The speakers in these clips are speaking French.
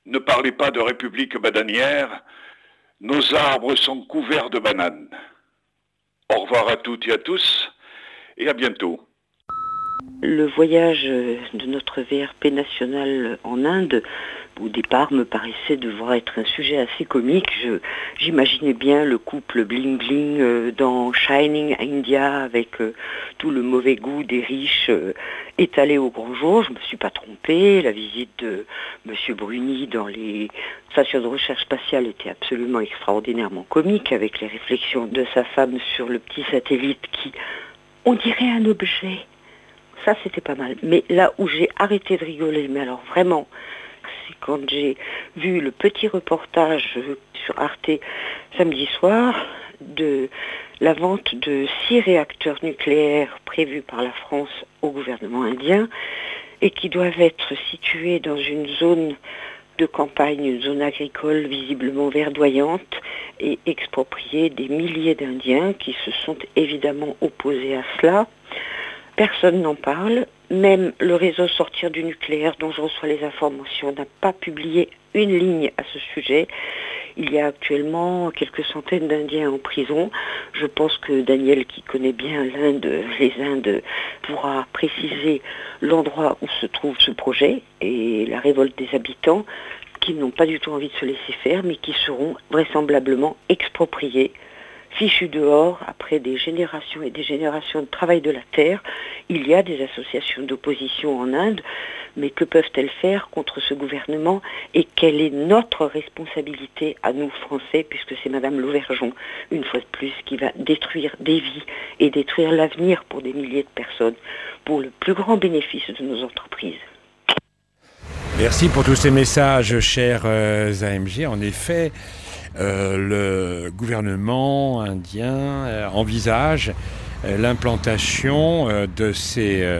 Ne parlez pas de république bananière, nos arbres sont couverts de bananes. Au revoir à toutes et à tous, et à bientôt. Le voyage de notre VRP national en Inde, au départ, me paraissait devoir être un sujet assez comique. J'imaginais bien le couple bling-bling dans Shining India avec tout le mauvais goût des riches étalé au grand jour. Je ne me suis pas trompée. La visite de M. Bruni dans les stations de recherche spatiale était absolument extraordinairement comique, avec les réflexions de sa femme sur le petit satellite qui, on dirait un objet. Ça, c'était pas mal. Mais là où j'ai arrêté de rigoler, mais alors vraiment, c'est quand j'ai vu le petit reportage sur Arte samedi soir de la vente de 6 réacteurs nucléaires prévus par la France au gouvernement indien et qui doivent être situés dans une zone de campagne, une zone agricole visiblement verdoyante, et exproprier des milliers d'Indiens qui se sont évidemment opposés à cela. Personne n'en parle, même le réseau Sortir du nucléaire dont je reçois les informations n'a pas publié une ligne à ce sujet. Il y a actuellement quelques centaines d'Indiens en prison. Je pense que Daniel, qui connaît bien les Indes, pourra préciser l'endroit où se trouve ce projet et la révolte des habitants qui n'ont pas du tout envie de se laisser faire, mais qui seront vraisemblablement expropriés, fichus dehors après des générations et des générations de travail de la terre. Il y a des associations d'opposition en Inde, mais que peuvent-elles faire contre ce gouvernement et quelle est notre responsabilité à nous Français, puisque c'est Madame Lauvergeon, une fois de plus, qui va détruire des vies et détruire l'avenir pour des milliers de personnes, pour le plus grand bénéfice de nos entreprises. Merci pour tous ces messages, chers AMG. En effet, le gouvernement indien envisage l'implantation de ces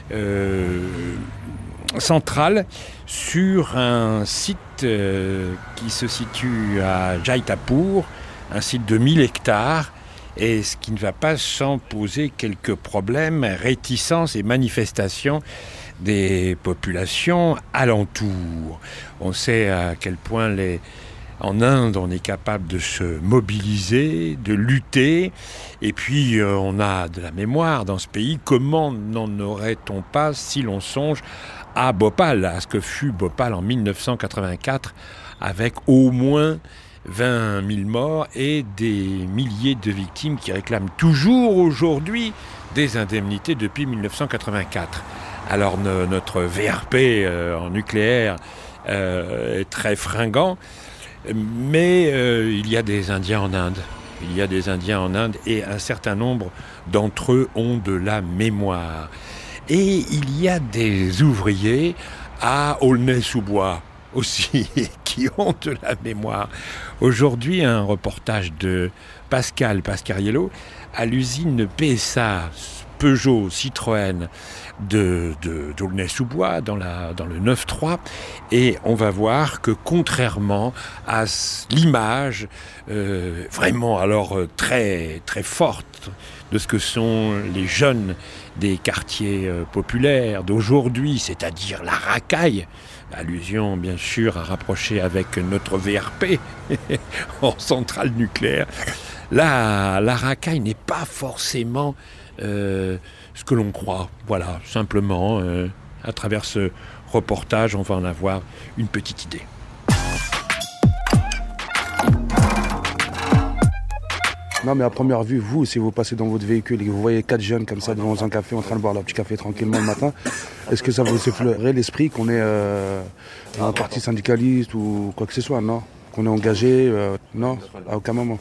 centrales sur un site qui se situe à Jaitapur, un site de 1000 hectares, et ce qui ne va pas sans poser quelques problèmes, réticences et manifestations des populations alentours. On sait à quel point en Inde, on est capable de se mobiliser, de lutter, et puis on a de la mémoire dans ce pays. Comment n'en aurait-on pas si l'on songe à Bhopal, à ce que fut Bhopal en 1984, avec au moins 20 000 morts et des milliers de victimes qui réclament toujours aujourd'hui des indemnités depuis 1984. Alors notre VRP en nucléaire est très fringant, mais il y a des Indiens en Inde. Il y a des Indiens en Inde et un certain nombre d'entre eux ont de la mémoire. Et il y a des ouvriers à Aulnay-sous-Bois aussi qui ont de la mémoire. Aujourd'hui, un reportage de Pascal Pascariello à l'usine PSA Peugeot Citroën d'Aulnay-sous-Bois dans le 9-3, et on va voir que contrairement à l'image vraiment alors très très forte de ce que sont les jeunes des quartiers populaires d'aujourd'hui, c'est-à-dire la racaille, allusion bien sûr à rapprocher avec notre VRP en centrale nucléaire, la racaille n'est pas forcément ce que l'on croit. Voilà, simplement, à travers ce reportage, on va en avoir une petite idée. Non, mais à première vue, vous, si vous passez dans votre véhicule et que vous voyez 4 jeunes comme ça devant un café en train de boire leur petit café tranquillement le matin, est-ce que ça vous effleurait l'esprit qu'on est un parti syndicaliste ou quoi que ce soit, non? Qu'on est engagé, non, à aucun moment.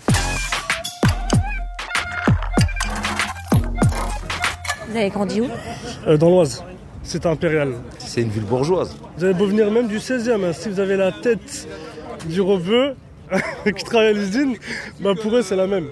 Vous avez grandi où? Dans l'Oise. C'est impérial. C'est une ville bourgeoise. Vous avez beau venir même du 16e, hein. Si vous avez la tête du rebeu qui travaille à l'usine, bah pour eux c'est la même.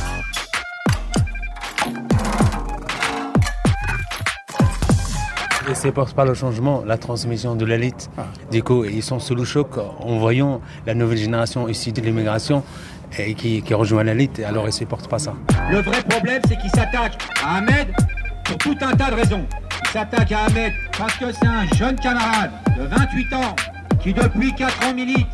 Et c'est pas le changement, la transmission de l'élite. Du coup, ils sont sous le choc en voyant la nouvelle génération issue de l'immigration et qui rejoint l'élite, alors ils ne supportent pas ça. Le vrai problème, c'est qu'ils s'attaquent à Ahmed pour tout un tas de raisons. Ils s'attaquent à Ahmed parce que c'est un jeune camarade de 28 ans qui depuis 4 ans milite